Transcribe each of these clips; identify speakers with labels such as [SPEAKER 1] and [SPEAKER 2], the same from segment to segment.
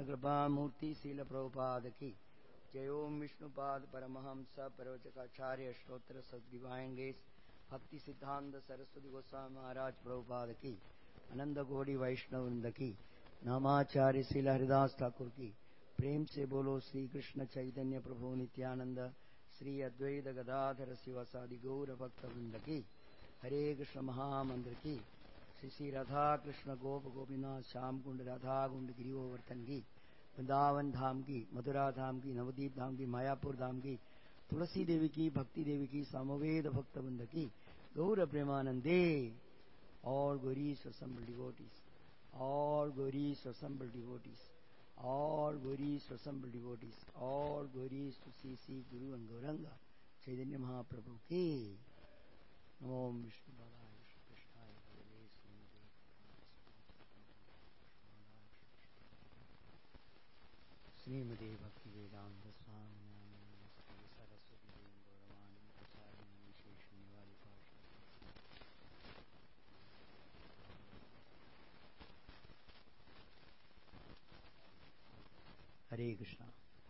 [SPEAKER 1] कृष्ण कृपा मूर्ति श्रील प्रभुपाद की जय। ओम विष्णुपाद परमहंस प्रवचकाचार्य श्रोत्र सद्दिवायंगेश भक्ति सिद्धांत सरस्वती गोस्वामी महाराज प्रभुपाद की आनंद घोड़ी वैष्णव वृंद की नामाचार्य श्रील हरिदास ठाकुर की प्रेम से बोलो श्री कृष्ण चैतन्य प्रभु नित्यानंद श्री अद्वैत गदाधर शिवसादि गौर भक्त वृंद की हरे कृष्ण महामंत्र की श्री श्री राधा कृष्ण गोप गोपीनाथ श्याम कुंड राधा कुंड गिरिवर्धन की वृंदावन धाम की मथुरा धाम की नवदीप धाम की मायापुर धाम की तुलसी देवी की भक्ति देवी की सामवेद भक्त वृंद की गौर प्रेमानंदे और गौरीश assembled devotees और गौरीश assembled devotees और गौरीश assembled devotees और गौरीश श्री गुरु अंगौरंगा चैतन्य महाप्रभु की ओम विष्णु बालाय विष्णु कृष्णाय भगवे श्रीमते भक्ति वेदांत स्वामी नमस्ते सरस्वती देवी गौरवाणी प्रचारिणी विशेष निवारी पार्षद। Hare Krishna.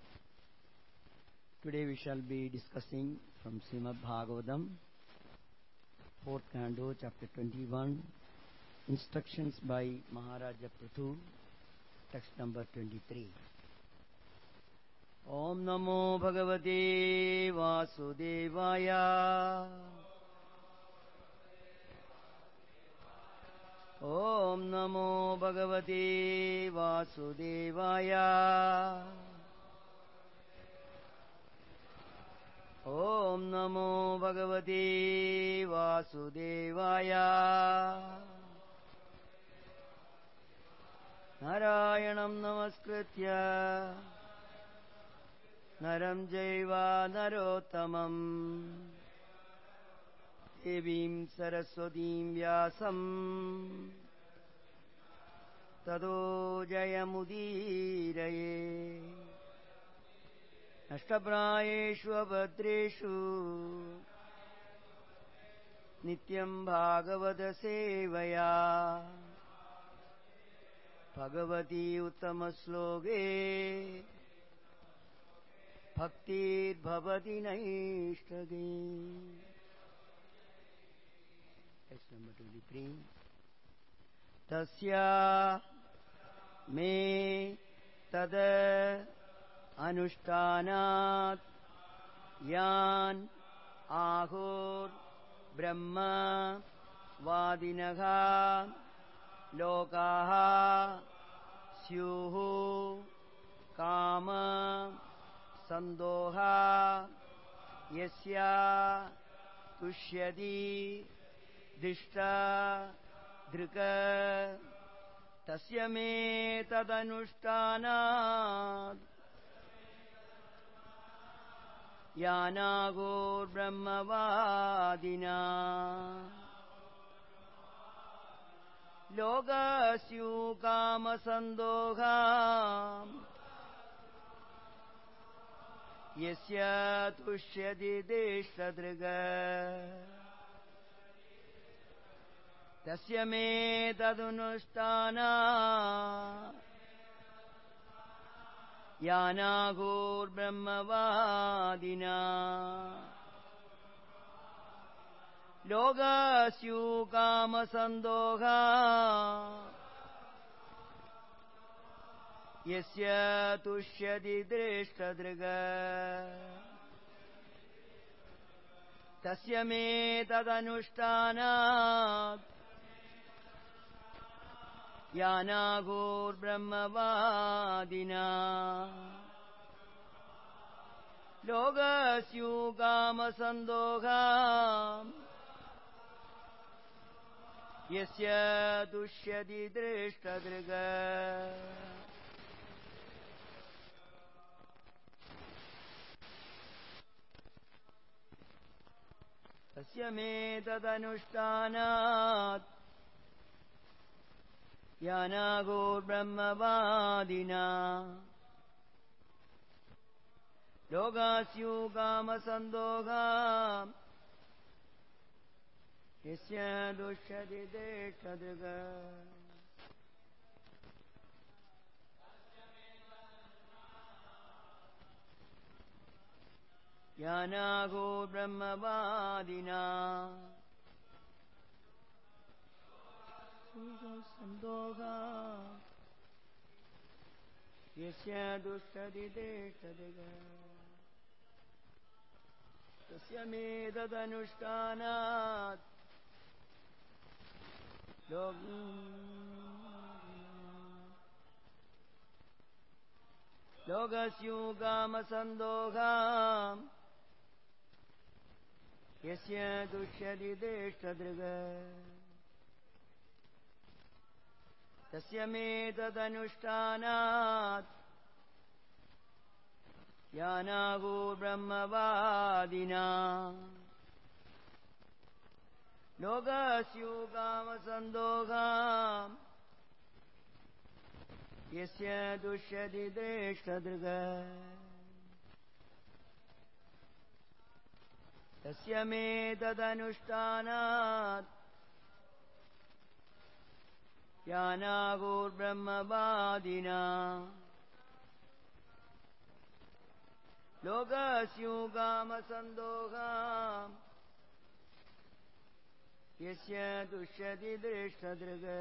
[SPEAKER 1] Today we shall be discussing from Srimad Bhagavatam, 4th Canto, chapter 21, instructions by Maharaja Prithu, text number 23. Om Namo Bhagavate Vasudevaya. Om Namo Bhagavate Vasudevaya. Om Namo Bhagavate Vasudevaya. Narayanam Namaskritya Naram Jaiva Narottamam Devim Saraswatim Vyasam Tado Jayamudiraye Ashtaprayeshu Abhadreshu Nityam Bhagavata Sevaya Bhagavati Uttamasloke Bhaktir Bhavati Naishtagi. Text number 23. Tasya me tada anushtanat yan ahur brahma vadinaha lokaha syuhu kama sandoha yasya tushyadi dishta drika tasya me tadanushthanat yanagur brahmavadina logasyu kama sandoha yasya tushyadi dishta drika tasya me tadunusthana yanagur brahmavadina logasyu kama sandoha yasya tushyadi drishta driga tasya me tadanushthanat yanagur brahmavadina logasyu kama sandoha yasya tushyadi drishta driga. tasya me tadanushthanat yanagur brahmavadina logasyu kama sandoha yasya tushyadi drishta driga. Yanago Brahmavadina Sandoha Yasya Dushadide Tadiga Tasya Medadanushthanat Logasyugama Sandoham Yasya Dushyadi Deshtadriga Tasya Medadanushthanat Yanago Brahmavadina Logasyugama Sandoham Yasya Dushyadi Deshtadriga Tasya Medadanushthanat Yanagur Brahmavadina Logasyugama Sandoham Yasya Dushyadi Deshtadriga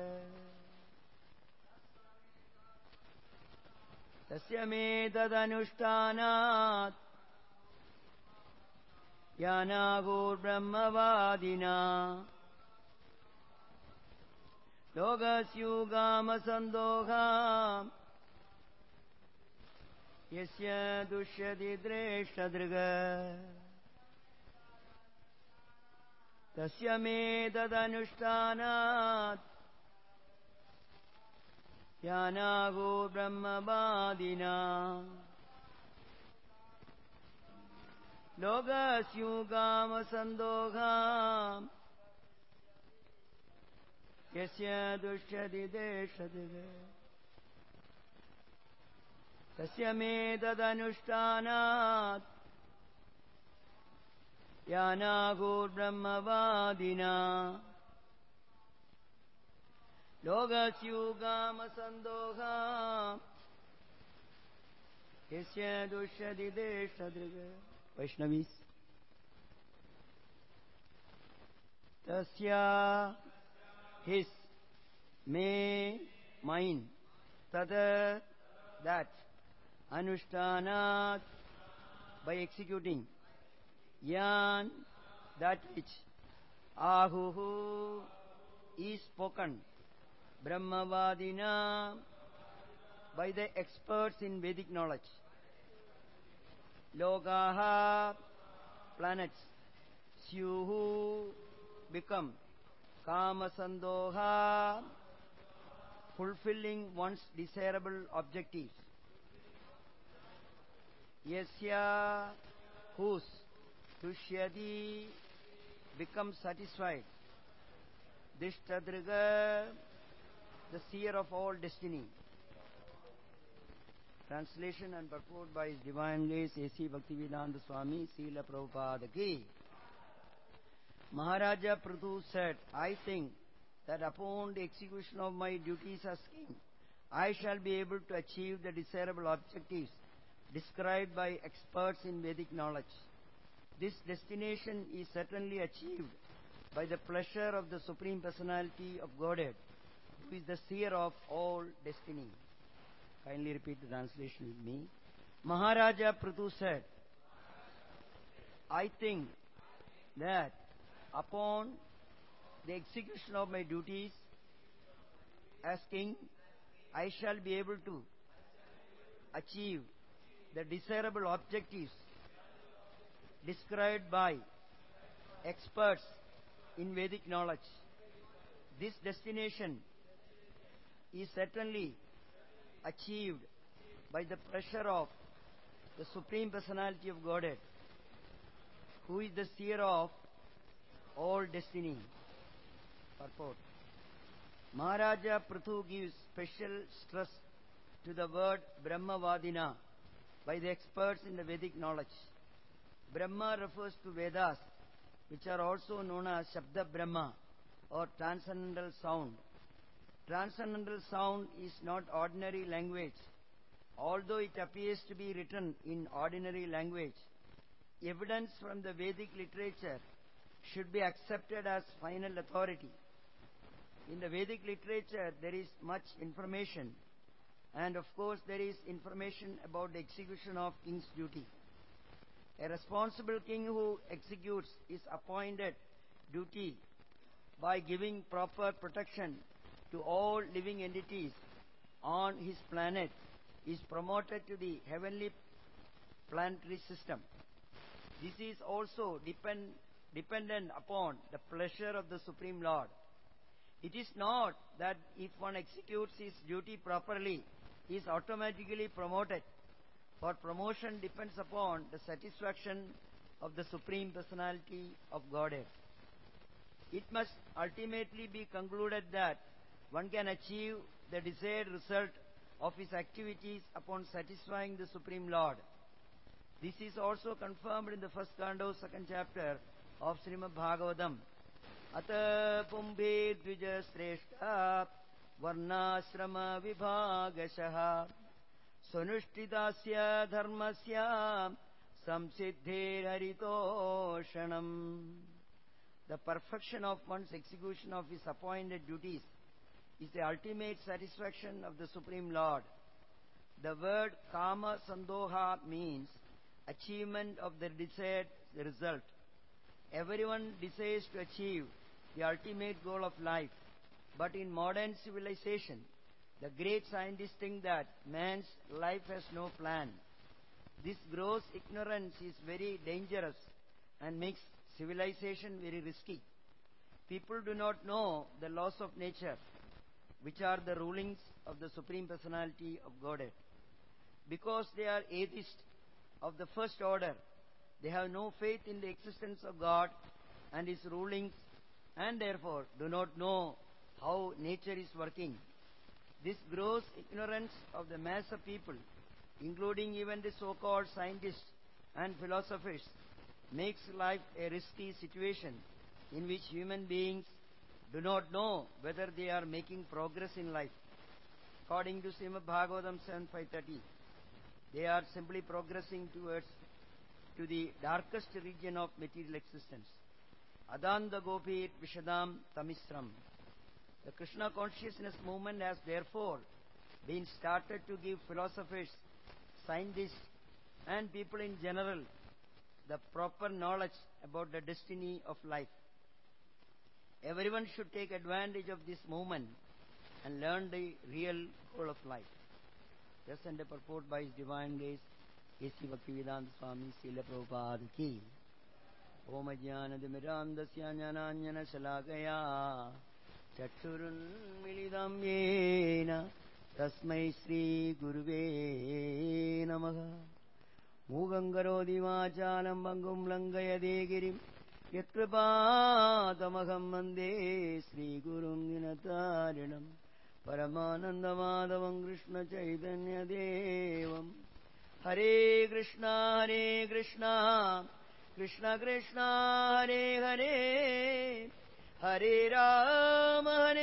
[SPEAKER 1] Tasya Medadanushthanat Yanagur Brahmavadina Logasyugama Sandoham Yasya Dushyadi Deshtadriga Tasya Medadanushthanat Yanagur Brahmavadina Logasyugama Sandoham Yasya Dushyadi Deshtadriga Tasya Medadanushthanat Yanagur Brahmavadina Logasyugama Sandoham Yasya Dushyadi Deshtadriga Vaishnavis Tasya his may mine tada that Anushtanat by executing Yan that which Ahuhu is spoken Brahmavadina by the experts in Vedic knowledge Logaha planets Syuhu become Kamasandoha fulfilling one's desirable objectives Yasya whose Dushyadi becomes satisfied Dishtadriga the seer of all destiny. Translation and purport by His Divine Grace A.C. Bhaktivedanta Swami Srila Prabhupada Ki. Maharaja Prithu said, I think that upon the execution of my duties as king, I shall be able to achieve the desirable objectives described by experts in Vedic knowledge. This destination is certainly achieved by the pleasure of the Supreme Personality of Godhead, who is the seer of all destiny. Kindly repeat the translation with me. Maharaja Prithu said, I think that upon the execution of my duties as king, I shall be able to achieve the desirable objectives described by experts in Vedic knowledge. This destination is certainly achieved by the pleasure of the Supreme Personality of Godhead, who is the seer of all destiny. Purport. Maharaja Prithu gives special stress to the word Brahmavadina by the experts in the Vedic knowledge. Brahma refers to Vedas, which are also known as Shabda Brahma or transcendental sound. Transcendental sound is not ordinary language. Although it appears to be written in ordinary language, evidence from the Vedic literature should be accepted as final authority. In the Vedic literature, there is much information, and of course, there is information about the execution of king's duty. A responsible king who executes his appointed duty by giving proper protection to all living entities on his planet is promoted to the heavenly planetary system. This is also dependent upon the pleasure of the Supreme Lord. It is not that if one executes his duty properly, he is automatically promoted, for promotion depends upon the satisfaction of the Supreme Personality of Godhead. It must ultimately be concluded that one can achieve the desired result of his activities upon satisfying the Supreme Lord. This is also confirmed in the first canto, second chapter of Srimad Bhagavatam. Ata pumbhe dvija sreshta varnasrama vibhagashaha sunushtidasya dharmasya samsiddhe haritoshanam. The perfection of one's execution of his appointed duties is the ultimate satisfaction of the Supreme Lord. The word kama sandoha means achievement of the desired result. Everyone desires to achieve the ultimate goal of life, but in modern civilization, the great scientists think that man's life has no plan. This gross ignorance is very dangerous and makes civilization very risky. People do not know the laws of nature, which are the rulings of the Supreme Personality of Godhead. Because they are atheists of the first order, they have no faith in the existence of God and His rulings, and therefore do not know how nature is working. This gross ignorance of the mass of people, including even the so-called scientists and philosophers, makes life a risky situation in which human beings do not know whether they are making progress in life. According to Srimad Bhagavatam 7.530, they are simply progressing to the darkest region of material existence. Adanda Gopir Vishadam Tamisram. The Krishna consciousness movement has therefore been started to give philosophers, scientists, and people in general the proper knowledge about the destiny of life. Everyone should take advantage of this movement and learn the real goal of life. Thus, and the purport by His Divine Grace, A.C. Bhaktivedanta Swami Srila Prabhupada ki. Om Ajnanadmirandasya Jnananjana Shalakaya Chakshurun Milidam Yena Tasmai Sri Guruve Namaha. Mugam Karoti Vachalam Bangum Langayade Girim Yatkripatamaham Mande Sri Gurum Dinatarinam Paramananda Madhavam Krishna Chaitanya Devam. Hare Krishna Krishna Krishna Hare Hare Hare Rama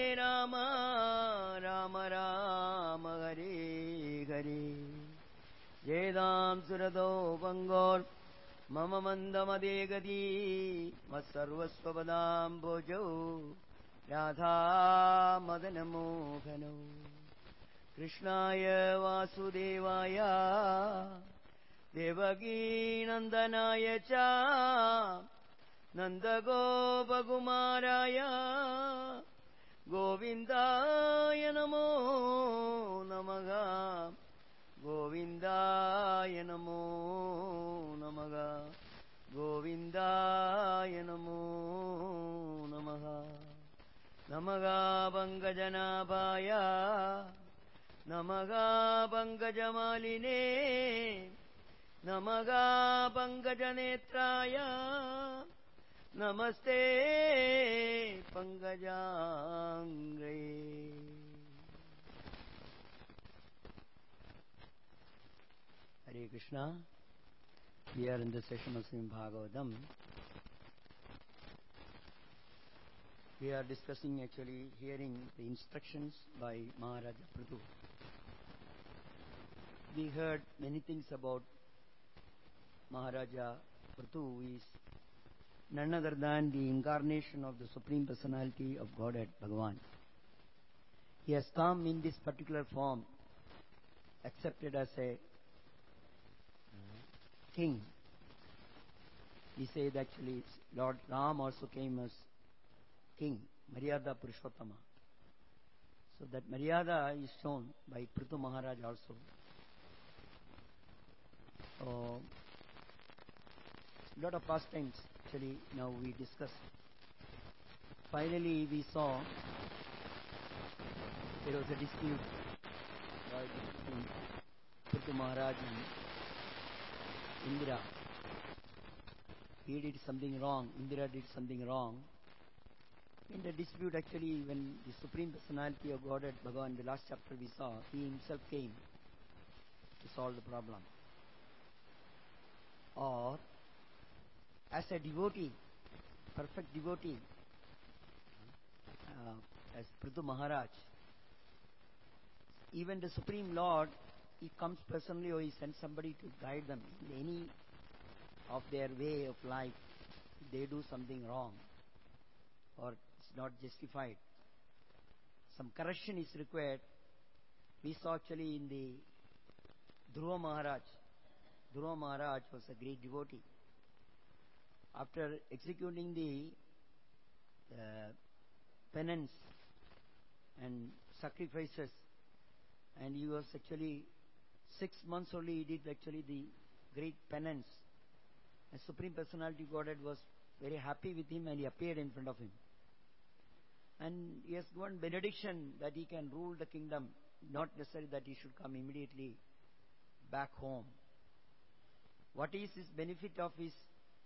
[SPEAKER 1] Rama Rama Hare Hare. Jedam Surado Bangor Mama Mandamadegadi Masarvasvabadam Bojo Radha Madanamokano Krishnaya Vasudevaya Devaki Nandanaya Cha Nandagopakumaraya Govindaya Namo Namaha Govindaya Namo Namaha Govindaya Namo Namaha Namaha Pankajanabhaya Namaha Pankajamaline Namaha Pankajanetraya Namaste Pankajangre. Hare Krishna. We are in the session of Srimad Bhagavatam. We are discussing, actually hearing the instructions by Maharaja Prithu. We heard many things about Maharaja Prithu is none other than the incarnation of the Supreme Personality of Godhead, Bhagavan. He has come in this particular form, accepted as a king. We say that actually Lord Ram also came as king, Maryada Purushottama. So that Maryada is shown by Prithu Maharaj also. So, lot of pastimes actually now we discuss. Finally we saw there was a dispute between Prithu Maharaj and Indira. He did something wrong, Indira did something wrong. In the dispute actually when the Supreme Personality of Godhead, Bhagavan, the last chapter we saw, he himself came to solve the problem. Or as a devotee, perfect devotee, as Prithu Maharaj, even the Supreme Lord, he comes personally or he sends somebody to guide them in any of their way of life. If they do something wrong or it's not justified, some correction is required. We saw actually in the Dhruva Maharaj. Dhruva Maharaj was a great devotee. After executing the penance and sacrifices, and he was actually 6 months only he did actually the great penance. The Supreme Personality Godhead was very happy with him and he appeared in front of him. And he has given benediction that he can rule the kingdom, not necessarily that he should come immediately back home. What is his benefit of his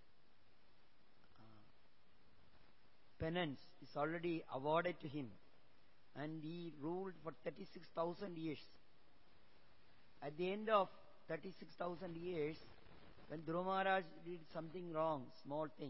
[SPEAKER 1] penance is already awarded to him, and he ruled for 36,000 years. At the end of 36,000 years, when Dhruva Maharaj did something wrong, small thing,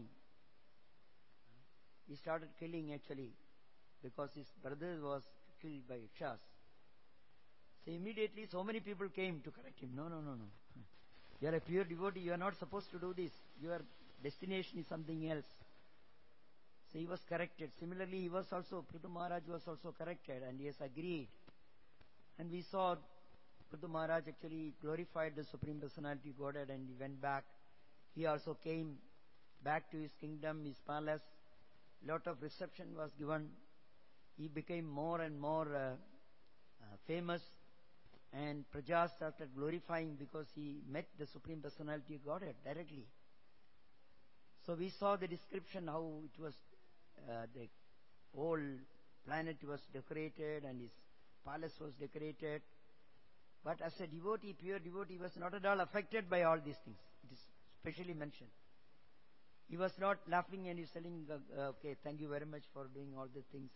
[SPEAKER 1] he started killing actually, because his brother was killed by Yakshas. So immediately so many people came to correct him. No. You are a pure devotee, you are not supposed to do this. Your destination is something else. So he was corrected. Similarly, he was also, Prithu Maharaj was also corrected and he has agreed. And we saw Prithu Maharaj actually glorified the Supreme Personality Godhead and he went back. He also came back to his kingdom, his palace. Lot of reception was given. He became more and more famous, and Prajas started glorifying because he met the Supreme Personality Godhead directly. So we saw the description how it was, the whole planet was decorated and his palace was decorated. But as a devotee, pure devotee, he was not at all affected by all these things. It is specially mentioned. He was not laughing and he was telling, okay, thank you very much for doing all the things,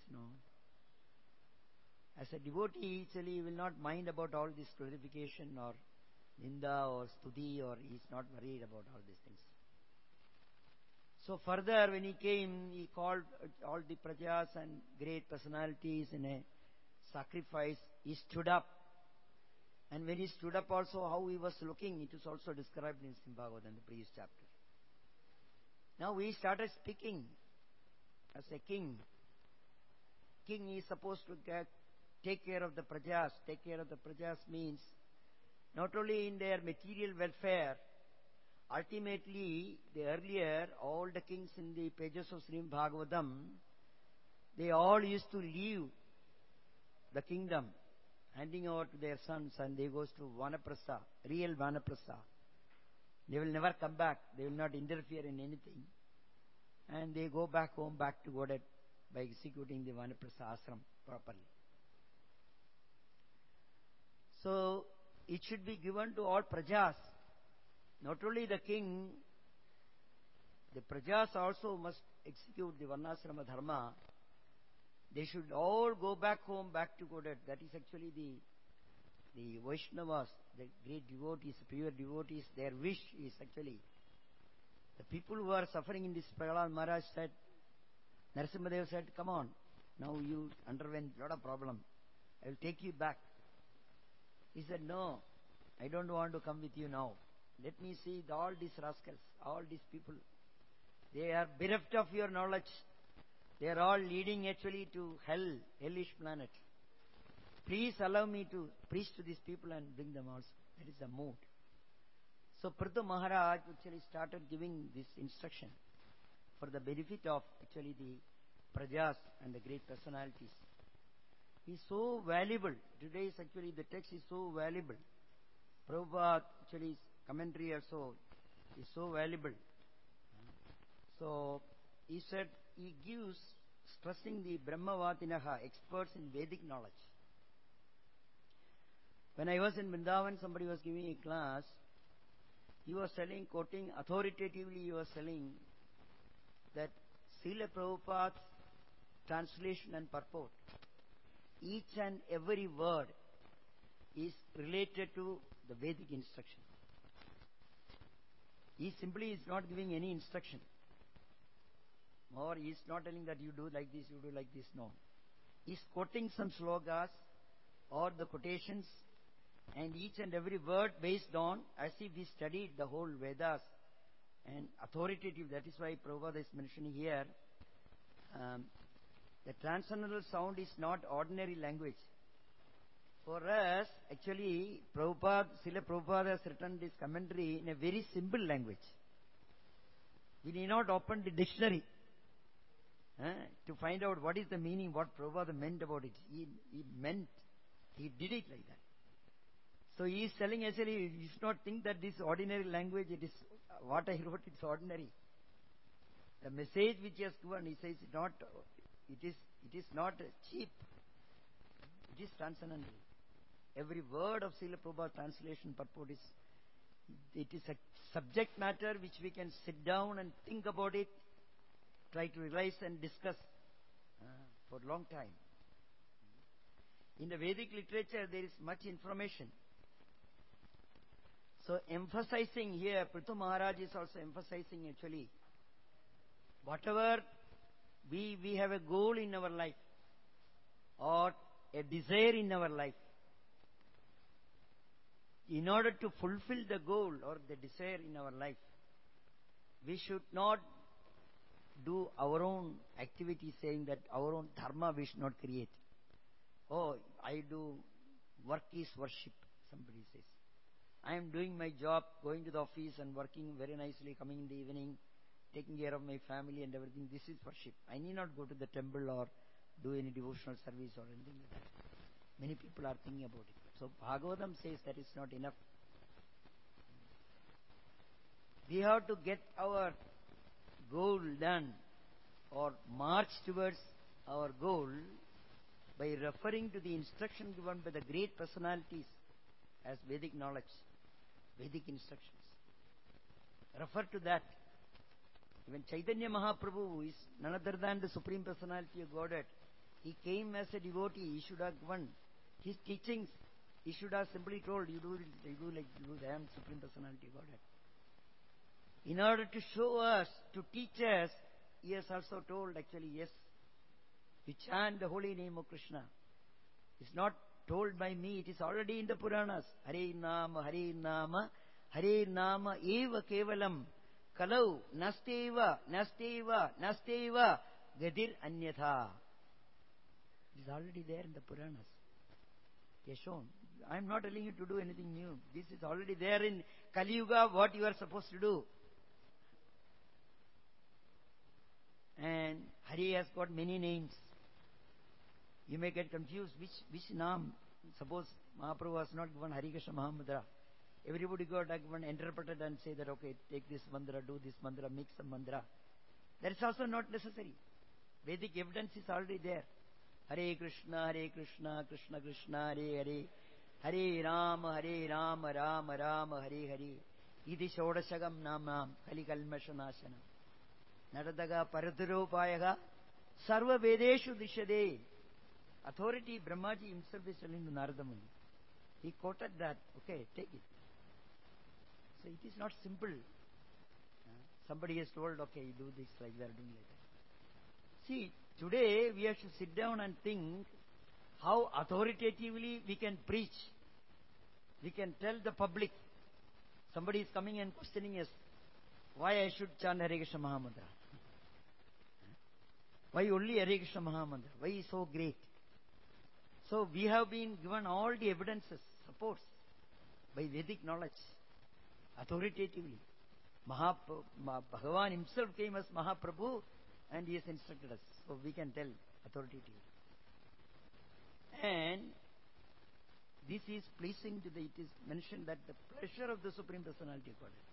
[SPEAKER 1] As a devotee, actually, he will not mind about all this glorification or ninda or stuti, or he is not worried about all these things. So further, when he came, he called all the prajas and great personalities in a sacrifice. He stood up. And when he stood up also, how he was looking, it is also described in Srimad Bhagavatam, the previous chapter. Now he started speaking as a king. King is supposed to take care of the prajas. Take care of the prajas means not only in their material welfare. Ultimately, earlier, all the kings in the pages of Srimad Bhagavatam, they all used to leave the kingdom, handing over to their sons, and they goes to Vanaprastha, real Vanaprastha. They will never come back. They will not interfere in anything. And they go back home, back to Godhead, by executing the Vanaprastha ashram properly. So, it should be given to all prajas. Not only the king, the prajas also must execute the Varnashrama dharma. They should all go back home, back to Godhead. That is actually the Vaishnavas, the great devotees, pure devotees, their wish is actually, the people who are suffering in this, Prahlad Maharaj said, Narasimhadev said, come on, now you underwent a lot of problem. I will take you back. He said, no, I don't want to come with you now. let me see all these rascals, all these people. They are bereft of your knowledge. They are all leading actually to hell, hellish planet. Please allow me to preach to these people and bring them also. That is the mood. So Prithu Maharaj actually started giving this instruction for the benefit of actually the prajas and the great personalities. He is so valuable. Today's actually the text is so valuable. Prabhupada actually commentary also is so valuable. So he said he gives stressing the Brahmavatinaha, experts in Vedic knowledge. When I was in Vrindavan, somebody was giving a class. He was telling, quoting authoritatively, he was telling that Srila Prabhupada's translation and purport, each and every word is related to the Vedic instruction. He simply is not giving any instruction. Or he is not telling that you do like this, you do like this. No. He is quoting some slokas or the quotations, and each and every word based on, as if we studied the whole Vedas, and authoritative. That is why Prabhupada is mentioning here, the transcendental sound is not ordinary language. For us, actually, Srila Prabhupada has written this commentary in a very simple language. We need not open the dictionary to find out what is the meaning, what Prabhupada meant about it. He did it like that. So he is telling actually, you should not think that this ordinary language, it is what I wrote, it's ordinary. The message which he has given, he says, it is not cheap. It is transcendental. Every word of Srila Prabhupada translation purport is a subject matter which we can sit down and think about it, try to realize and discuss for a long time. In the Vedic literature, there is much information. So emphasizing here, Prithu Maharaj is also emphasizing actually, whatever we have a goal in our life or a desire in our life, in order to fulfill the goal or the desire in our life, we should not do our own activity, saying that our own dharma we should not create. Oh, I do, work is worship, somebody says. I am doing my job, going to the office and working very nicely, coming in the evening, taking care of my family and everything. This is worship. I need not go to the temple or do any devotional service or anything like that. Many people are thinking about it. So Bhagavatam says that is not enough. We have to get our goal done or march towards our goal by referring to the instruction given by the great personalities as Vedic knowledge, Vedic instructions. Refer to that. Even Chaitanya Mahaprabhu is none other than the Supreme Personality of Godhead. He came as a devotee. He should have given his teachings. He should have simply told, you do like you do, I am Supreme Personality of Godhead. In order to show us, to teach us, he has also told actually, yes, you chant the holy name of Krishna. It's not told by me, it is already in the Puranas. Hare Nama, Hare Nama, Hare Nama eva kevalam, kalau nasteva, nasteva, nasteva, gadir anyatha. It is already there in the Puranas. They are shown. I am not telling you to do anything new. This is already there in Kali Yuga, what you are supposed to do. And Hari has got many names. You may get confused which name. Suppose Mahaprabhu has not given Hari Krishna Mahamudra. Everybody got given, interpreted and say that, okay, take this mantra, do this mantra, mix some mantra. That is also not necessary. Vedic evidence is already there. Hare Krishna, Krishna Krishna, Hare Hare, Hare Rama, Rama Rama, Hare Hare. Idi Shodashagam Namam, Kali Kalmashanasana. Naradaga Paraturopayaga, Sarva Vedeshu Dishade. Authority, Brahmaji himself is telling to Narada Muni. He quoted that, okay, take it. So it is not simple. Somebody has told, okay, you do this like that, doing like that. See, today we have to sit down and think how authoritatively we can preach. We can tell the public. Somebody is coming and questioning us, why I should chant Hare Krishna Mahamantra? Why only Hare Krishna Mahamantra? Why is so great? So we have been given all the evidences, supports, by Vedic knowledge, authoritatively. Bhagavan himself came as Mahaprabhu and he has instructed us. So we can tell authoritatively. And this is pleasing to it is mentioned that the pleasure of the Supreme Personality of Godhead.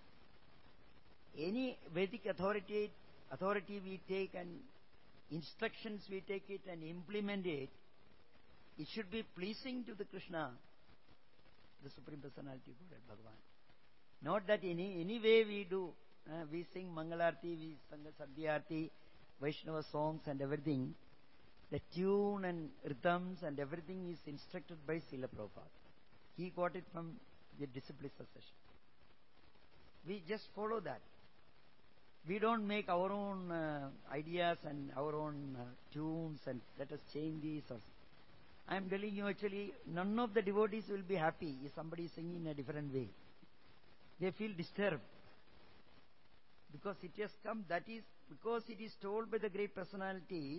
[SPEAKER 1] Any Vedic authority we take and instructions we take it and implement it, it should be pleasing to the Krishna, the Supreme Personality of Godhead, Bhagavan. Not that any way we do, we sing Mangalarti, we sing Sandhyarti, Vaishnava songs and everything, the tune and rhythms and everything is instructed by Srila Prabhupada. He got it from the disciple succession. We just follow that. We don't make our own ideas and our own tunes and let us change these. I am telling you actually, none of the devotees will be happy if somebody is singing in a different way. They feel disturbed. Because it has come, that is, because it is told by the great personalities,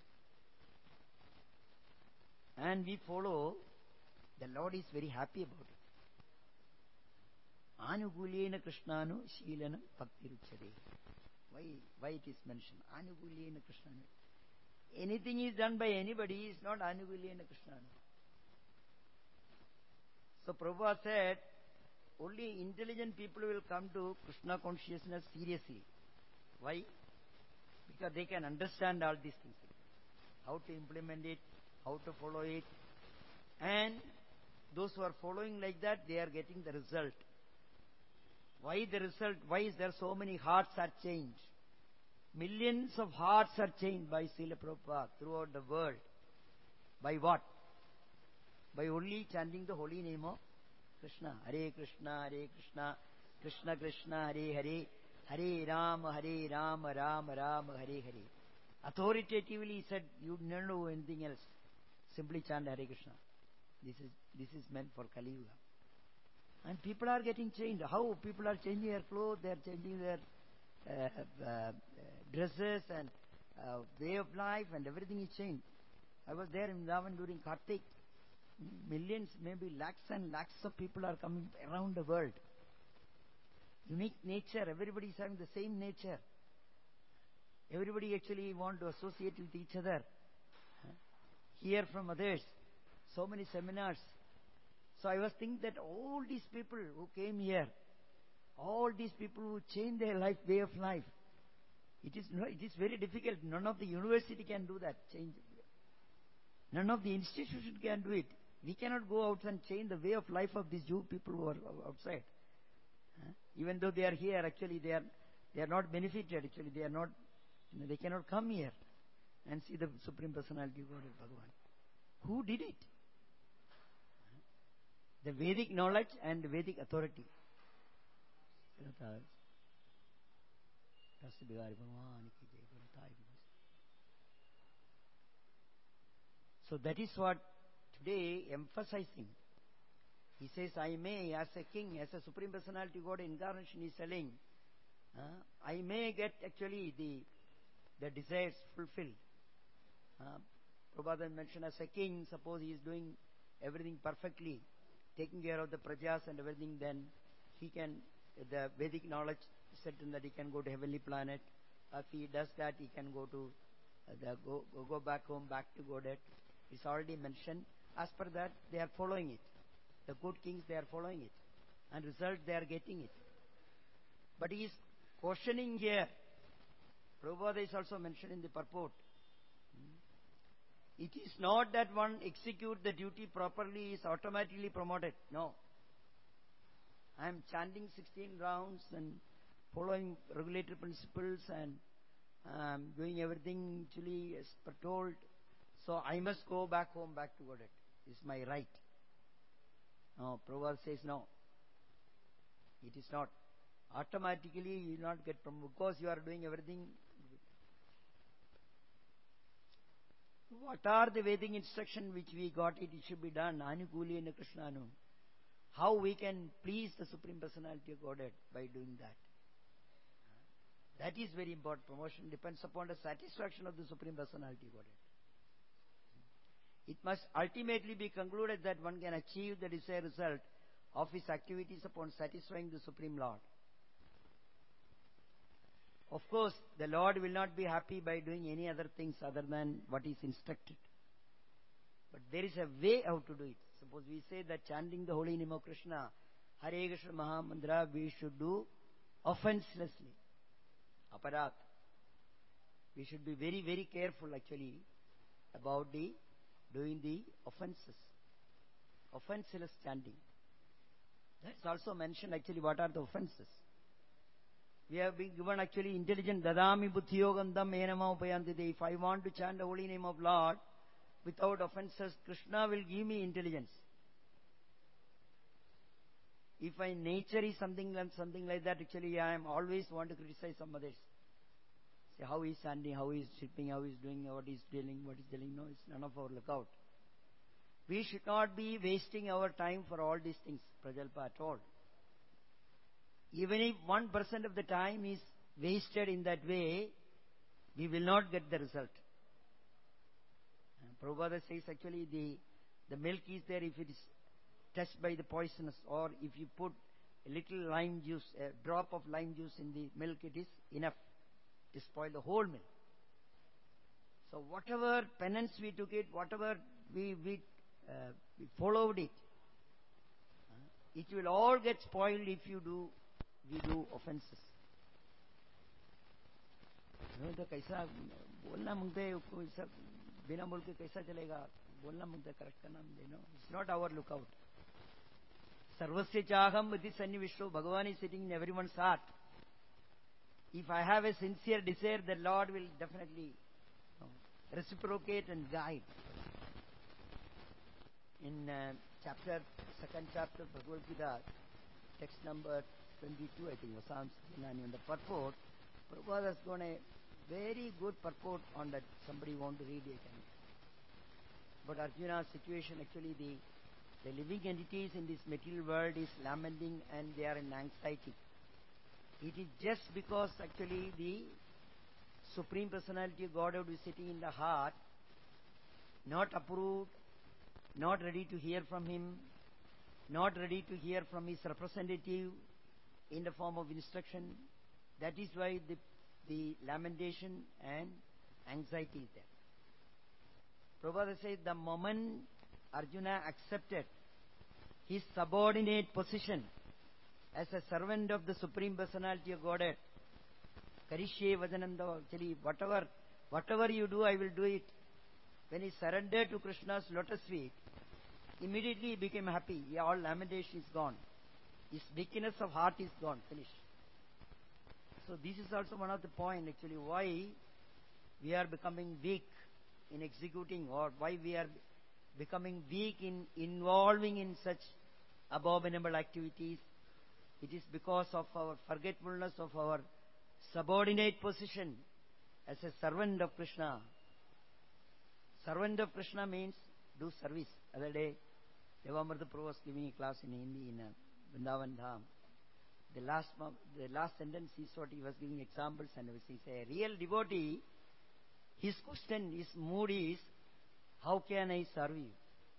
[SPEAKER 1] and we follow, the Lord is very happy about it. Anugulyena Krishnanu Sheelanam Bhakti Ruchade. Why it is mentioned? Anugulyena Krishnanu. Anything is done by anybody is not Anugulyena Krishnanu. So Prabhupada said, only intelligent people will come to Krishna consciousness seriously. Why? Because they can understand all these things. How to implement it, how to follow it. And those who are following like that, they are getting the result. Why the result? Why is there so many hearts are changed? Millions of hearts are changed by Srila Prabhupada throughout the world. By what? By only chanting the holy name of Krishna. Hare Krishna, Hare Krishna, Krishna Krishna, Hare Hare, Hare Rama, Rama Rama, Hare Hare. Authoritatively he said, you don't know anything else. Simply chant Hare Krishna. This is meant for Kali Yuga. And people are getting changed. How? People are changing their clothes, they are changing their dresses and way of life, and everything is changed. I was there in Vrindavan during Kartik. Millions, maybe lakhs and lakhs of people are coming around the world. Unique nature, everybody is having the same nature. Everybody actually want to associate with each other. Hear from others. So many seminars. So I was thinking that all these people who came here, all these people who changed their life, way of life, it is very difficult. None of the university can do that, change. None of the institution can do it. We cannot go out and change the way of life of these Jew people who are outside. Even though they are here, actually they are not benefited. Actually, they are not. They cannot come here and see the Supreme Personality of Godhead, Bhagavan. Who did it? The Vedic knowledge and the Vedic authority. So that is what today emphasizing. He says, I may, as a king, as a Supreme Personality God incarnation is telling, I may get actually the desires fulfilled. Prabhupada mentioned as a king, suppose he is doing everything perfectly, taking care of the prajas and everything, then he can, the Vedic knowledge is certain that he can go to heavenly planet. If he does that, he can go to go back home, back to Godhead. It's already mentioned. As per that, they are following it. The good kings, they are following it. And result, they are getting it. But he is cautioning here. Prabhupada is also mentioned in the purport. It is not that one execute the duty properly is automatically promoted. No. I am chanting 16 rounds and following regulatory principles and doing everything actually as per told. So I must go back home, back to Godhead. It's my right. No, Prabhupada says no. It is not. Automatically you will not get promoted because you are doing everything. What are the Vedic instruction which we got it should be done? Anukulyena Krishnanu. how we can please the Supreme Personality of Godhead by doing that. That is very important. Promotion depends upon the satisfaction of the Supreme Personality of Godhead. It must ultimately be concluded that one can achieve the desired result of his activities upon satisfying the Supreme Lord. Of course, the Lord will not be happy by doing any other things other than what is instructed. But there is a way how to do it. Suppose we say that chanting the holy name of Krishna, Hare Krishna Mahamantra, we should do offenselessly. Aparat. We should be very, very careful actually about doing the offenses. Offenseless chanting. That's also mentioned actually what are the offenses. We have been given actually intelligent dadami buddhiyogandam enama upayantite. If I want to chant the holy name of Lord without offenses, Krishna will give me intelligence. If my nature is something like that, actually I am always want to criticize some others. Say how he is standing, how he is sitting, how he is doing, what he is dealing, what is dealing. No, it's none of our lookout. We should not be wasting our time for all these things, Prajalpa, at all. Even if 1% of the time is wasted in that way, we will not get the result. Prabhupada says actually the milk is there if it is touched by the poisonous, or if you put a little lime juice, a drop of lime juice in the milk, it is enough to spoil the whole milk. So whatever penance we took it, whatever we followed it, it will all get spoiled if we do offenses. तो कैसा बोलना मांगते सब बिना बोल के कैसा चलेगा, बोलना मांगते करेक्ट का नाम देना. It's not our lookout. Sarvasya chaham iti sannivisho. Bhagavan is sitting in everyone's heart. If I have a sincere desire, the Lord will definitely reciprocate and guide. In second chapter of Bhagavad Gita, text number 22, I think, Psalms 69, in the purport, Prabhupada has done a very good purport on that. Somebody want to read it. But Arjuna's situation, actually the living entities in this material world is lamenting and they are in anxiety. It is just because actually the Supreme Personality of Godhead is sitting in the heart, not approved, not ready to hear from Him, not ready to hear from His representative in the form of instruction. That is why the lamentation and anxiety is there. Prabhupada says the moment Arjuna accepted his subordinate position as a servant of the Supreme Personality of Godhead, Karishye Vajananda, actually whatever you do, I will do it. When he surrendered to Krishna's lotus feet, immediately he became happy. All lamentation is gone. His weakness of heart is gone, finished. So this is also one of the points actually why we are becoming weak in executing, or why we are becoming weak in involving in such abominable activities. It is because of our forgetfulness of our subordinate position as a servant of Krishna. Servant of Krishna means do service. Other day, Devamrita Prabhu was giving a class in Hindi in Vrindavan Dham. The last sentence is what he was giving examples, and he said, a real devotee, his question, his mood is, how can I serve you?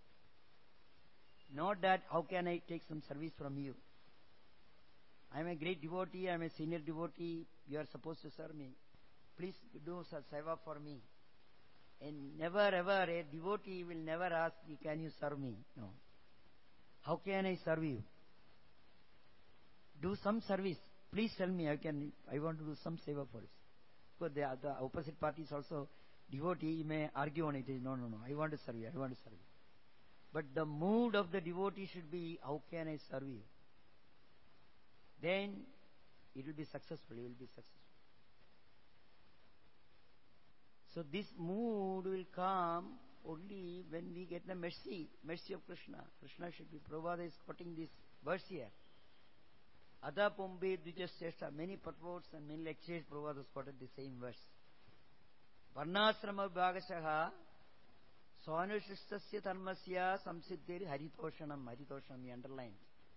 [SPEAKER 1] Not that, how can I take some service from you? I am a great devotee, I am a senior devotee, you are supposed to serve me. Please do seva for me. And never ever, a devotee will never ask, can you serve me? No. How can I serve you? Do some service. Please tell me, I want to do some seva for you. Because the opposite party is also devotee, may argue on it. No, I want to serve you, I want to serve you. But the mood of the devotee should be, how can I serve you? Then it will be successful, you will be successful. So this mood will come only when we get the mercy of Krishna. Krishna should be. Prabhupada is quoting this verse here. Adha Pombe Dvijastheshta. Many purports and many lectures Prabhupada has quoted the same verse. Varnasrama Bhagashaha Swanushistasya Dharmasya Samsiddhir Haritoshanam. Haritoshanam, he underlined.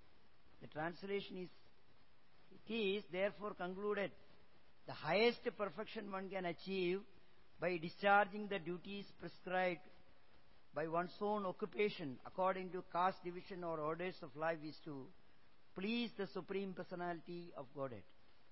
[SPEAKER 1] The translation is, it is therefore concluded, the highest perfection one can achieve by discharging the duties prescribed by one's own occupation according to caste division or orders of life is to please the Supreme Personality of Godhead.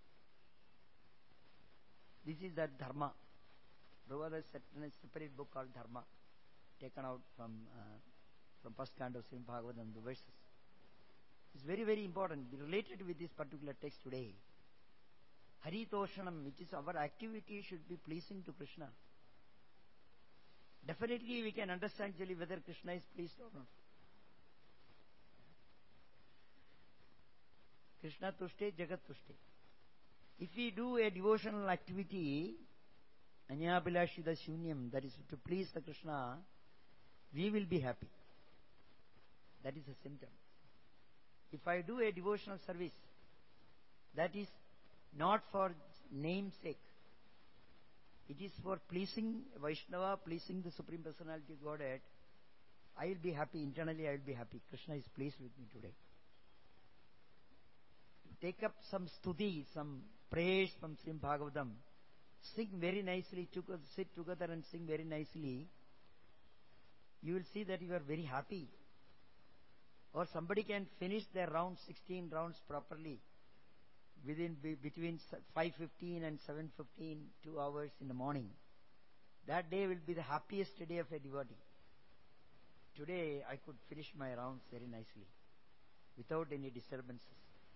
[SPEAKER 1] This is the Dharma. Prabhupada set in a separate book called Dharma, taken out from first canto of Srimad Bhagavatam, the verses. It's very, very important, related with this particular text today. Haritoshanam, which is our activity, should be pleasing to Krishna. Definitely we can understand actually whether Krishna is pleased or not. Krishna tushte, jagat tushte. If we do a devotional activity, anyabhilashida shunyam, that is to please the Krishna, we will be happy. That is a symptom. If I do a devotional service, that is not for namesake. It is for pleasing Vaishnava, pleasing the Supreme Personality of Godhead. I will be happy, internally I will be happy. Krishna is pleased with me today. Take up some stuti, some praise from Srimad Bhagavatam. Sing very nicely, sit together and sing very nicely. You will see that you are very happy. Or somebody can finish their rounds, 16 rounds properly between 5:15 and 7:15, 2 hours in the morning. That day will be the happiest day of a devotee. Today I could finish my rounds very nicely, without any disturbances.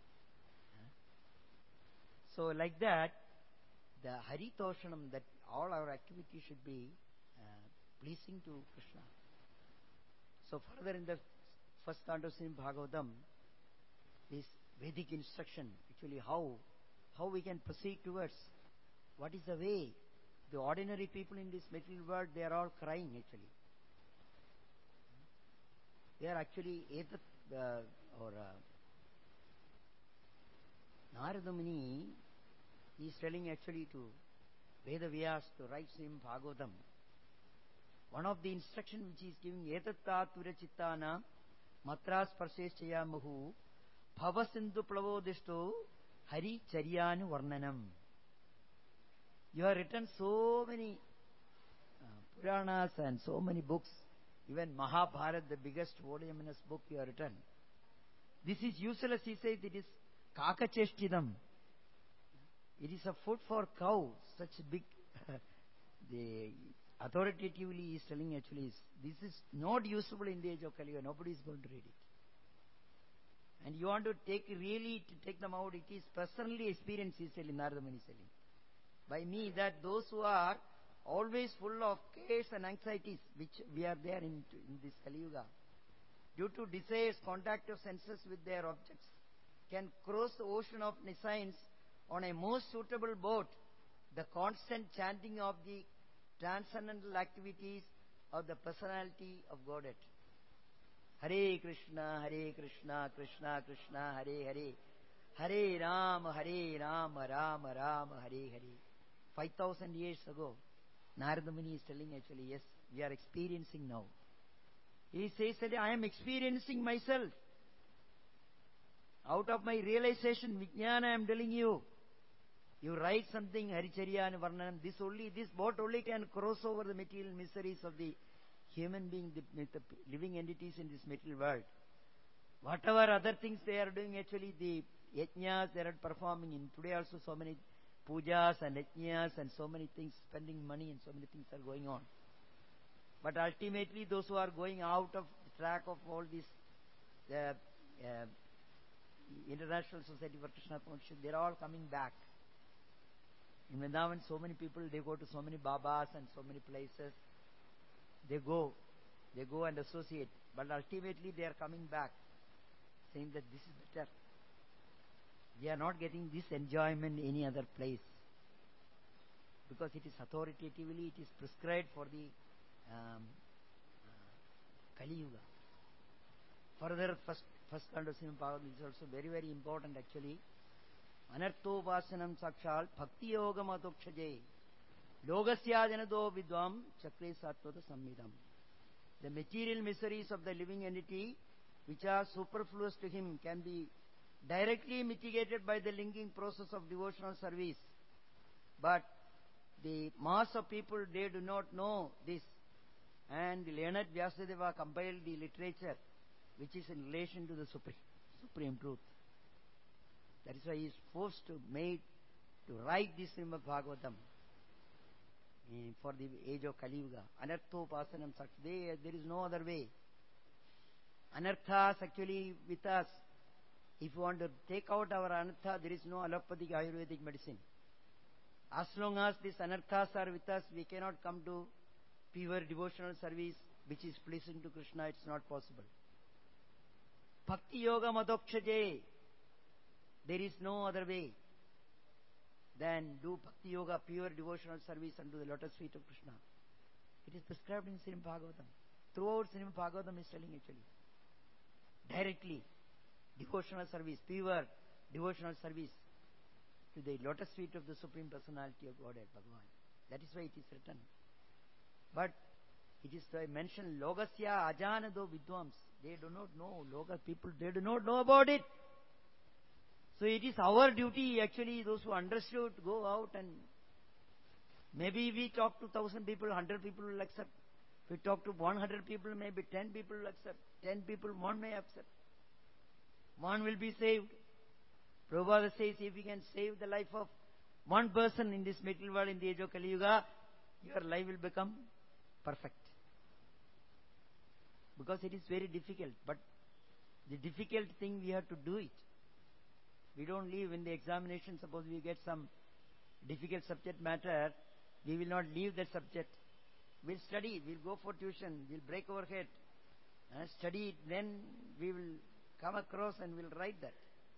[SPEAKER 1] So like that, the Haritoshanam, that all our activities should be pleasing to Krishna. So further in the first canto of Srimad Bhagavatam, this Vedic instruction, actually how we can proceed towards, what is the way. The ordinary people in this material world, they are all crying actually. They are actually Narada Muni is telling actually to Veda Vyas to write Srimad Bhagavatam. One of the instructions which he is giving, etatta turachittana matras parseshchaya mahu bhavasindu plavodishto hari charyanu varnanam. You have written so many Puranas and so many books, even Mahabharata, the biggest voluminous book you have written. This is useless, he says, it is kakacheshtidam. It is a food for cow, such big, the authoritatively he is telling actually, this is not usable in the age of Kali Yuga, nobody is going to read it. And you want to take them out, it is personally experienced, he is telling, Narada Muni is telling. By me, that those who are always full of cares and anxieties, which we are there in this Kali Yuga, due to desires, contact of senses with their objects, can cross the ocean of nescience on a most suitable boat, the constant chanting of the transcendental activities of the personality of Godhead. Hare Krishna, Krishna Krishna, Hare Hare, Hare Rama, Rama Rama, Hare Hare. 5,000 years ago, Narada Muni is telling actually, yes, we are experiencing now. He says that I am experiencing myself. Out of my realization, Vijnana, I am telling you. You write something, Haricharya and Varnanam, this boat only can cross over the material miseries of the human being, the living entities in this material world. Whatever other things they are doing, actually the yajnas they are performing in. Today also so many pujas and yajnas and so many things, spending money and so many things are going on. But ultimately those who are going out of the track of all this International Society for Krishna Promotion, they are all coming back. In Vrindavan, so many people, they go to so many Babas and so many places. They go and associate. But ultimately they are coming back, saying that this is better. They are not getting this enjoyment any other place. Because it is authoritatively, it is prescribed for the Kali Yuga. Further, first canto of Srimad Bhagavatam is also very, very important actually. Anartho vasanam sakshal bhakti yogam adokshaje logasya janado vidvam chakre sattvata samhidam. The material miseries of the living entity which are superfluous to him can be directly mitigated by the linking process of devotional service. But the mass of people, they do not know this. And the learned Vyasadeva compiled the literature which is in relation to the supreme truth. That is why he is forced to write this Srimad Bhagavatam for the age of Kali Yuga. Anarthopasanam Sakti. There is no other way. Anarthas actually with us. If you want to take out our anartha, there is no allopathic Ayurvedic medicine. As long as these anarthas are with us, we cannot come to pure devotional service which is pleasing to Krishna. It's not possible. Bhakti Yoga Madokshaje. There is no other way than do Bhakti Yoga, pure devotional service unto the lotus feet of Krishna. It is prescribed in Srimad Bhagavatam. Throughout Srimad Bhagavatam is telling actually. Directly, devotional service, pure devotional service to the lotus feet of the Supreme Personality of Godhead, Bhagavan. That is why it is written. But it is mentioned, Logasya ajanado vidwams. They do not know, Loga people, they do not know about it. So it is our duty, actually, those who understood, go out and maybe we talk to 1,000 people, 100 people will accept. If we talk to 100 people, maybe 10 people will accept. 10 people, one may accept. One will be saved. Prabhupada says, if you can save the life of one person in this material world in the age of Kali Yuga, your life will become perfect. Because it is very difficult. But the difficult thing, we have to do it. We don't leave in the examination. Suppose we get some difficult subject matter, we will not leave that subject. We'll study, we'll go for tuition, we'll break our head, study it, then we will come across and we'll write that.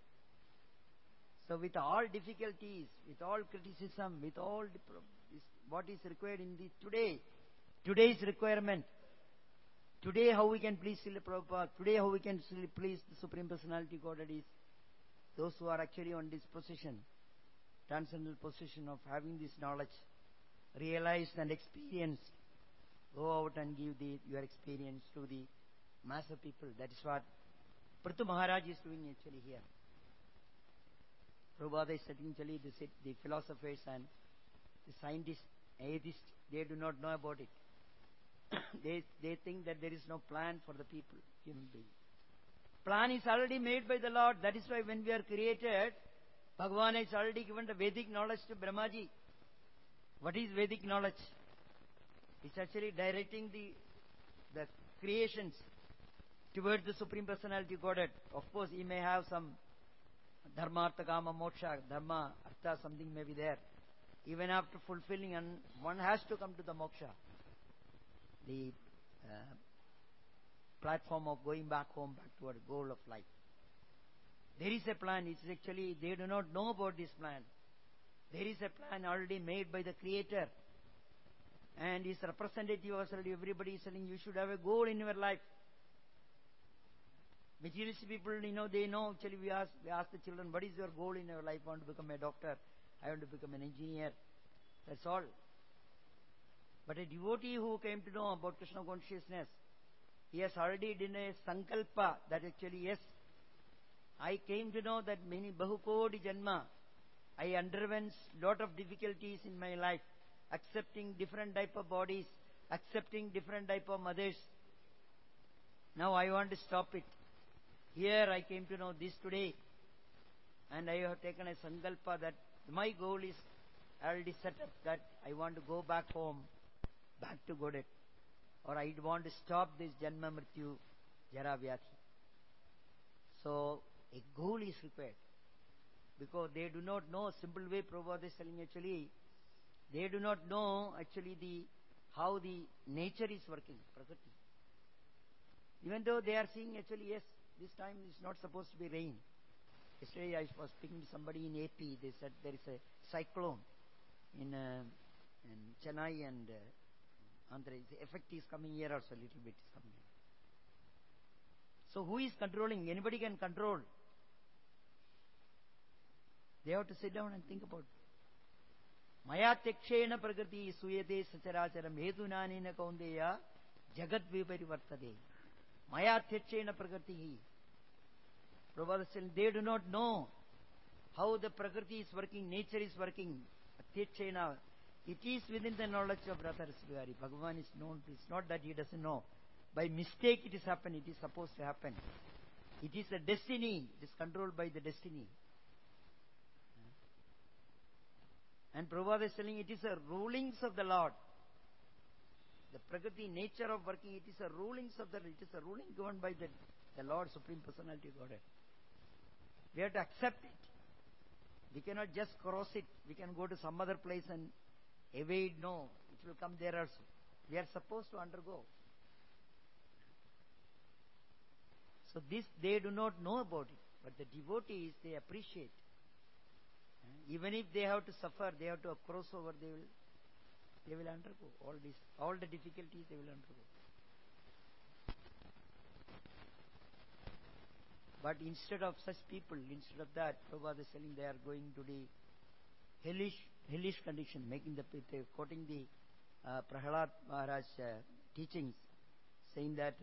[SPEAKER 1] So with all difficulties, with all criticism, with all what is required in the today's requirement, today how we can please Srila Prabhupada, today how we can please the Supreme Personality Godhead is those who are actually on this position, transcendental position of having this knowledge, realized and experienced, go out and give your experience to the mass of people. That is what Prithu Maharaj is doing actually here. Prabhupada is setting actually the philosophers and the scientists, atheists, they do not know about it. They think that there is no plan for the people, human beings. Plan is already made by the Lord. That is why when we are created, Bhagavan has already given the Vedic knowledge to Brahmaji. What is Vedic knowledge? It's actually directing the creations towards the Supreme Personality Godhead. Of course, he may have some dharma, artha, kama, moksha, dharma, artha, something may be there. Even after fulfilling, and one has to come to the moksha, the platform of going back home, back to our goal of life. There is a plan. It's actually, they do not know about this plan. There is a plan already made by the Creator. And his representative was already, everybody is telling you should have a goal in your life. Materialist people, they know, actually we ask the children, what is your goal in your life? I want to become a doctor. I want to become an engineer. That's all. But a devotee who came to know about Krishna consciousness, he has already done a sankalpa that actually, yes, I came to know that many bahukodi janma, I underwent lot of difficulties in my life, accepting different type of bodies, accepting different type of mothers. Now I want to stop it. Here I came to know this today, and I have taken a sankalpa that my goal is already set up, that I want to go back home, back to Godhead, or I want to stop this Janma Mrityu Jara Vyadhi. So a goal is required, because they do not know, simple way Prabhupada is telling actually, they do not know actually how the nature is working, Prakriti. Even though they are seeing actually, yes, this time is not supposed to be rain. Yesterday I was speaking to somebody in AP, they said there is a cyclone in Chennai and Andhra. The effect is coming here also, a little bit is coming here. So who is controlling? Anybody can control. They have to sit down and think about it. Maya tekshena prakriti suyate sacharacharam hedunanina kaundeya jagat viparivartade. Maya tekshena prakriti. Prabhupada is telling, they do not know how the Prakriti is working, nature is working. Atyachena. It is within the knowledge of Radha Rasbihari. Bhagavan is known. It's not that he doesn't know. By mistake it is happened. It is supposed to happen. It is a destiny. It is controlled by the destiny. And Prabhupada is telling it is the rulings of the Lord. The Prakriti, nature of working, it is the rulings of the, it is a ruling given by the Lord, Supreme Personality of Godhead. We have to accept it. We cannot just cross it. We can go to some other place and evade. No, it will come there also. We are supposed to undergo. So this they do not know about it. But the devotees, they appreciate. Even if they have to suffer, they have to cross over, they will undergo all the difficulties they will undergo. But instead of such people, instead of that, Prabhupada is telling they are going to the hellish condition, quoting the Prahlad Maharaj teachings, saying that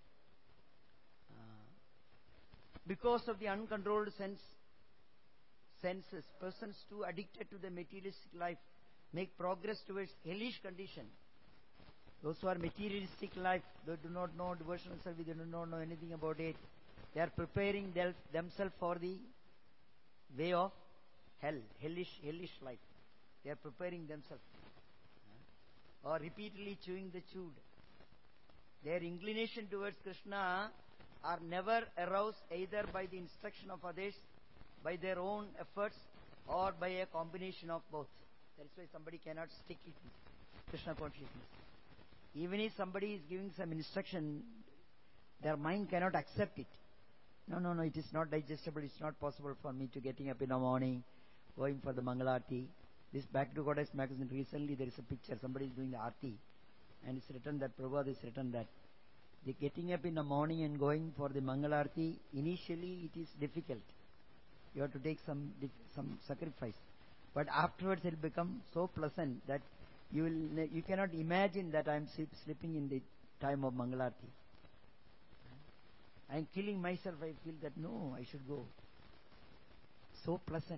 [SPEAKER 1] because of the uncontrolled senses, persons too addicted to the materialistic life make progress towards hellish condition. Those who are materialistic life, they do not know devotional service, they do not know anything about it. They are preparing themselves for the way of hell, hellish life. They are preparing themselves. Or repeatedly chewing the chewed. Their inclination towards Krishna are never aroused either by the instruction of others, by their own efforts, or by a combination of both. That's why somebody cannot stick it with Krishna consciousness. Even if somebody is giving some instruction, their mind cannot accept it. No, it is not digestible, it's not possible for me to getting up in the morning, going for the Mangalarti. This Back to Goddess magazine, recently there is a picture, somebody is doing the Aarti, and it's written that, Prabhupada is written that, the getting up in the morning and going for the Mangalarti, initially it is difficult. You have to take some sacrifice. But afterwards it will become so pleasant that you cannot imagine that I am sleeping in the time of Mangalarti. I am killing myself, I feel that no, I should go. So pleasant.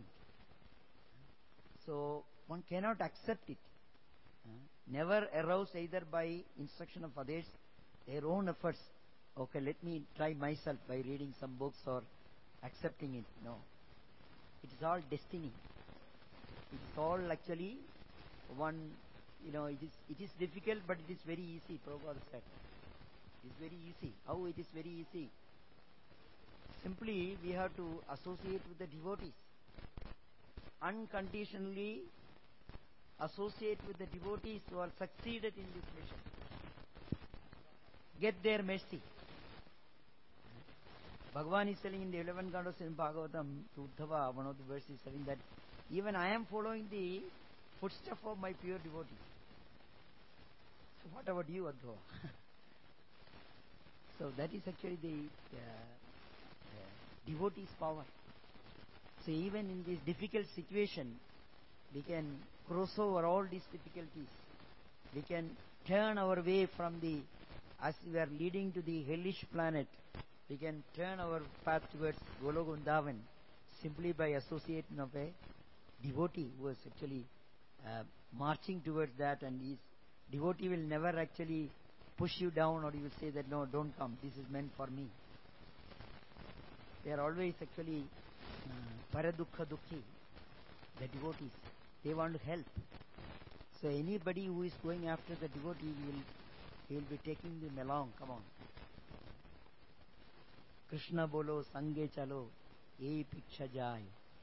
[SPEAKER 1] So one cannot accept it. Never aroused either by instruction of others, their own efforts. Okay, let me try myself by reading some books or accepting it. No. It is all destiny. It is all actually one, it is difficult, but it is very easy, Prabhupada said. It is very easy. How it is very easy? Simply, we have to associate with the devotees. Unconditionally associate with the devotees who are succeeded in this mission. Get their mercy. Bhagavan is telling in the 11 cantos in Bhagavatam to Uddhava, one of the verses telling that even I am following the footsteps of my pure devotees. So what about you, Uddhava? So that is actually the devotee's power. So even in this difficult situation, we can cross over all these difficulties. We can turn our way from as we are leading to the hellish planet, we can turn our path towards Goloka Vrindavan simply by association of a devotee who is actually marching towards that, and his devotee will never actually push you down, or he will say that no, don't come, this is meant for me. They are always actually paradukha dukhi, the devotees. They want to help. So anybody who is going after the devotee, he will be taking them along. Come on. Krishna bolo, sange chalo, ye piksha jai.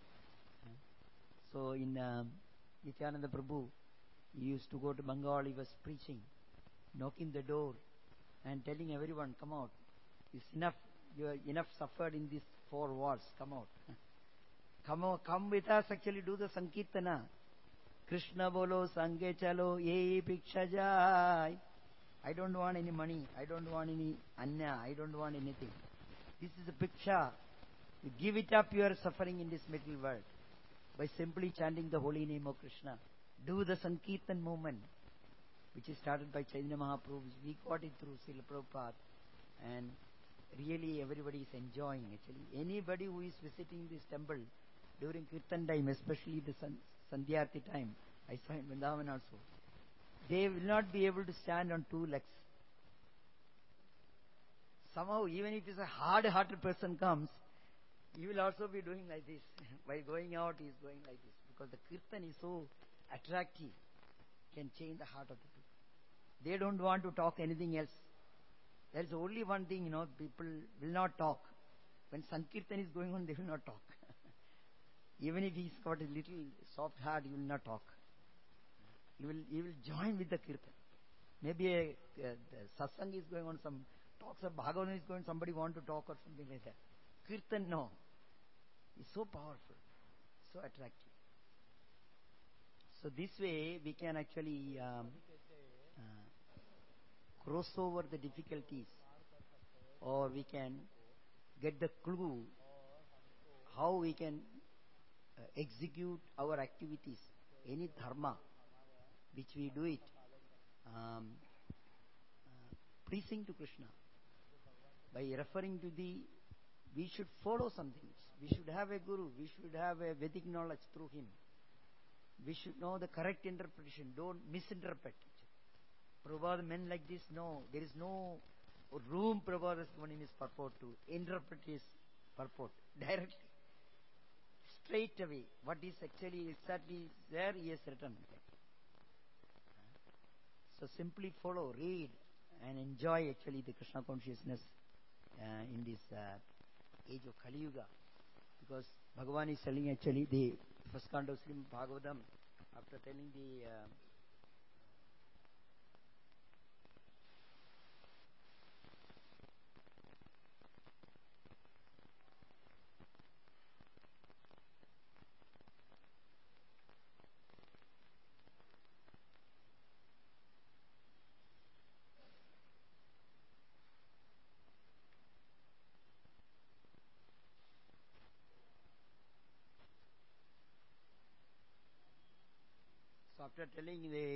[SPEAKER 1] So in Nityananda Prabhu, he used to go to Bengal, he was preaching, knocking the door and telling everyone, come out. It's enough. You are enough suffered in these four walls. Come out. Come with us, actually do the Sankirtana. Krishna bolo, sange chalo, ye piksha jai. I don't want any money. I don't want any anya. I don't want anything. This is a piksha. You give it up, your suffering in this material world by simply chanting the holy name of Krishna. Do the Sankirtan movement, which is started by Chaitanya Mahaprabhu. We got it through Srila Prabhupada. And really everybody is enjoying actually. Anybody who is visiting this temple during Kirtan time, especially the Sandhyarti time, I saw in Vrindavan also, they will not be able to stand on two legs. Somehow, even if it's a hard-hearted person comes, he will also be doing like this. While going out, he is going like this. Because the Kirtan is so attractive, can change the heart of the people. They don't want to talk anything else. There is only one thing, people will not talk. When Sankirtan is going on, they will not talk. Even if he's got a little soft heart, he will not talk. He will join with the Kirtan. Maybe the satsang is going on, some talks of Bhagavatam is going, somebody want to talk or something like that. Kirtan, no. It's so powerful, so attractive. So this way we can actually cross over the difficulties, or we can get the clue how we can execute our activities, any dharma which we do it, pleasing to Krishna. By referring to we should follow some things. We should have a guru. We should have a Vedic knowledge through him. We should know the correct interpretation. Don't misinterpret it. Prabhupada meant like this. No, there is no room Prabhupada has given in his purport to interpret his purport directly. Straight away. What is actually exactly there, he has written. So simply follow, read, and enjoy actually the Krishna consciousness in this age of Kali Yuga. Because Bhagavan is telling actually the first canto of Srimad Bhagavatam, after telling the so after telling the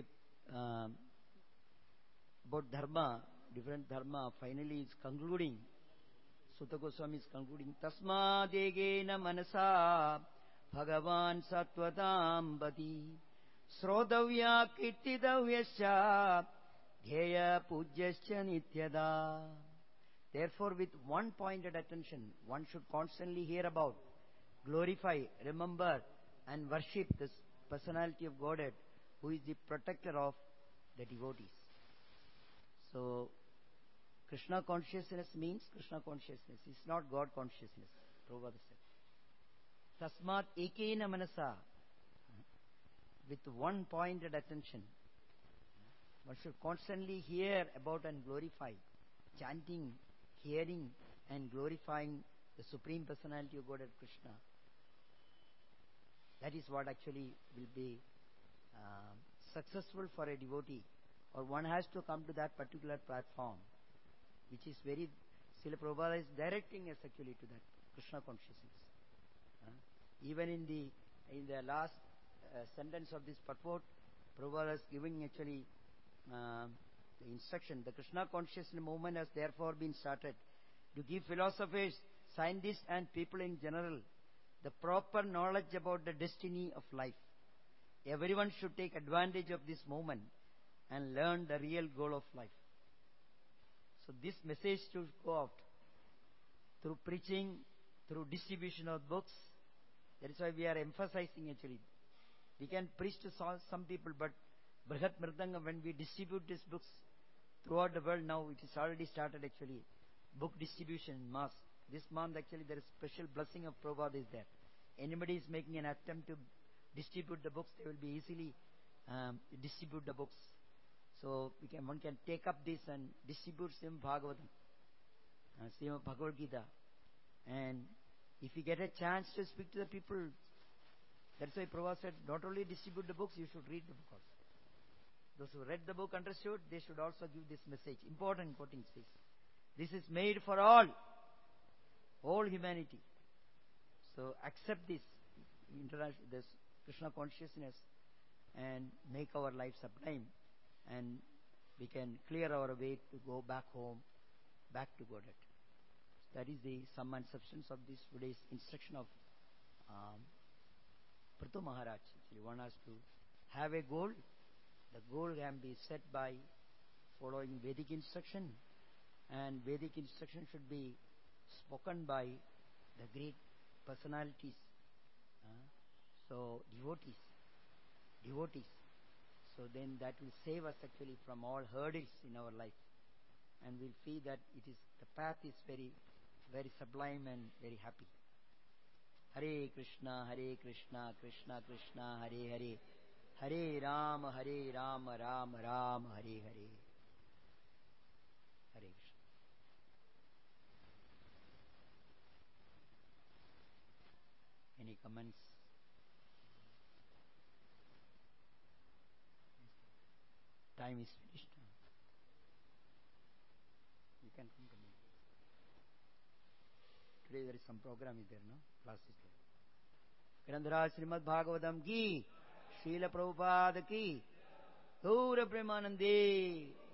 [SPEAKER 1] about dharma, different dharma, finally is concluding. Sutta Goswami is concluding, Tasma degena manasa Bhagavan Sattvatam Bati Srodavya Kirtidavyascha Dheya Pujyascha Nityada. Therefore, with one pointed attention, one should constantly hear about, glorify, remember, and worship this personality of Godhead, who is the protector of the devotees. So, Krishna consciousness means Krishna consciousness. It's not God consciousness, Prabhupada said. Tasmat ekena manasa, with one pointed attention. One should constantly hear about and glorify, chanting, hearing and glorifying the Supreme Personality of Godhead Krishna. That is what actually will be successful for a devotee, or one has to come to that particular platform, which is very, Srila Prabhupada is directing us actually to that Krishna consciousness. Even in the last sentence of this purport, Prabhupada is giving actually the instruction, the Krishna consciousness movement has therefore been started to give philosophers, scientists and people in general the proper knowledge about the destiny of life. Everyone should take advantage of this movement and learn the real goal of life. So this message should go out through preaching, through distribution of books. That is why we are emphasizing actually. We can preach to some people, but Brihat Mridanga, when we distribute these books throughout the world now, it is already started actually, book distribution in mass. This month actually there is special blessing of Prabhupada is there. Anybody is making an attempt to distribute the books, they will be easily distribute the books. So one can take up this and distribute Srimad Bhagavatam, Srimad Bhagavad Gita. And if you get a chance to speak to the people, that's why Prabhupada said, not only distribute the books, you should read the book also. Those who read the book understood, they should also give this message. Important quoting says, this is made for all humanity. So accept this Krishna consciousness and make our life sublime, and we can clear our way to go back home, back to Godhead. That is the sum and substance of this today's instruction of Prithu Maharaj. Actually, one has to have a goal. The goal can be set by following Vedic instruction, and Vedic instruction should be spoken by the great personalities. So devotees. So then that will save us actually from all hurdles in our life, and we'll feel that the path is very, very sublime and very happy. Hare Krishna, Krishna Krishna, Hare Hare, Hare Rama, Rama Rama, Hare Hare. Hare Krishna. Any comments? Time is finished. You can come to me. Today there is some program is there, no? Class is there. Grandhara Srimad Bhagavatam ki, Srila Prabhupada ki, Gaura Premanande.